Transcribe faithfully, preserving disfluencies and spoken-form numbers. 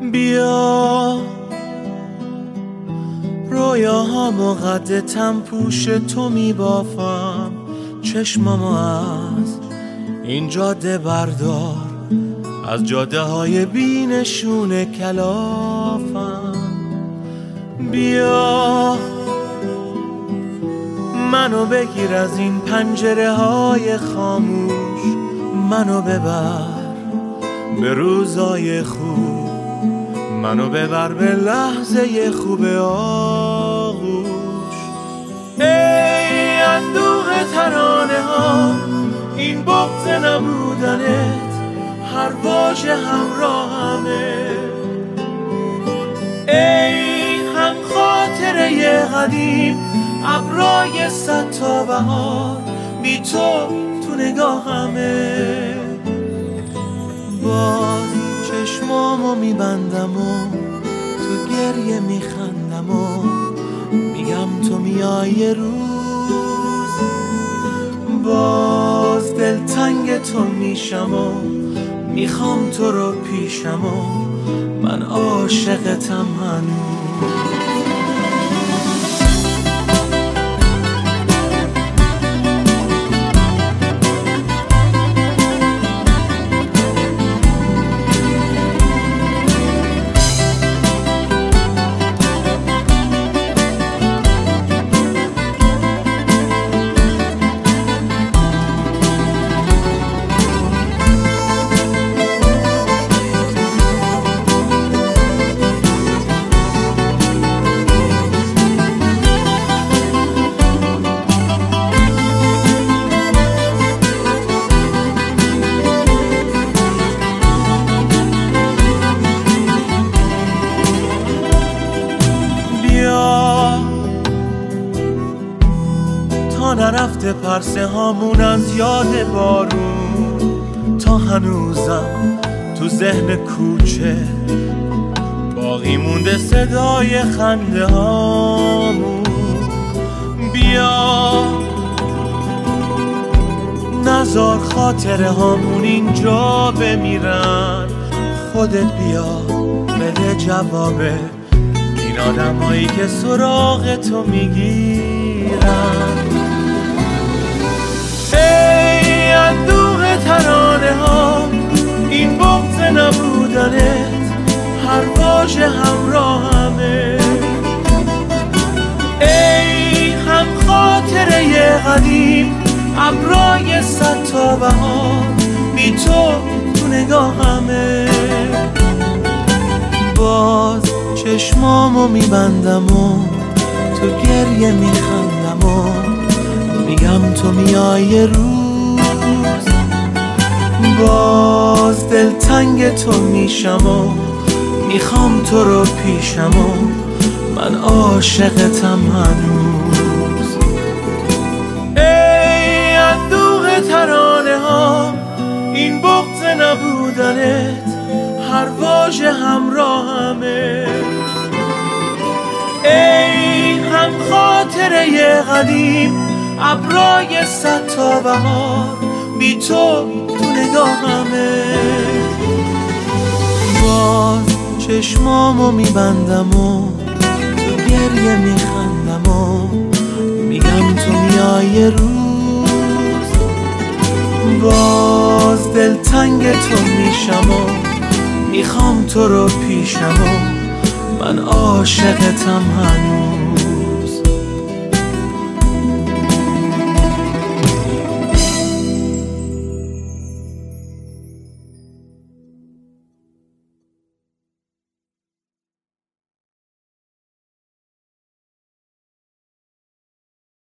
بیا رویاهامو قد تم پوش تو میبافم، چشمامو از این جاده بردار، از جاده های بینشون کلافم. بیا منو بگیر از این پنجره های خاموش، منو ببر به روزای خوب، منو ببر به لحظه خوب آغوش. ای اندوه ترانه ها، این بغض نبودنت هر واژه همراهمه. ای هم خاطره قدیم، ابرای صد تا بهار بی تو تو نگاهمه. باز چشمامو میبندم و تو گریه میخندم و میگم تو میای یه روز. باز دلتنگ تو میشم و میخوام تو رو پیشم و من عاشقتم هنوز. تا نرفته پرسه هامون از یاد بارون، تا هنوزم تو ذهن کوچه باقی مونده صدای خنده هامون. بیا نزار خاطره هامون اینجا بمیرن، خودت بیا بده جواب این آدم هایی که سراغ تو میگیرن. ای اندوه ترانه ها، این بغض نبودنت هر واژه همراهمه. ای هم خاطره قدیم، ابرای صد تا بهار بی تو تو نگاهمه. باز چشمامو میبندم و تو گریه میخندم و میگم تو میای یه روز. باز دلتنگ تو میشم و میخوام تو رو پیشم و من عاشقتم هنوز. ای اندوه ترانه ها، این بغض نبودنت هر واژه همراهمه. ای هم خاطره قدیم، ابرای صد تا بهار بی تو تو نگاهمه. باز چشمامو میبندم و تو گریه میخندم و میگم تو میای یه روز. باز دلتنگ تو میشم و میخوام تو رو پیشم و من عاشقتم هنوز.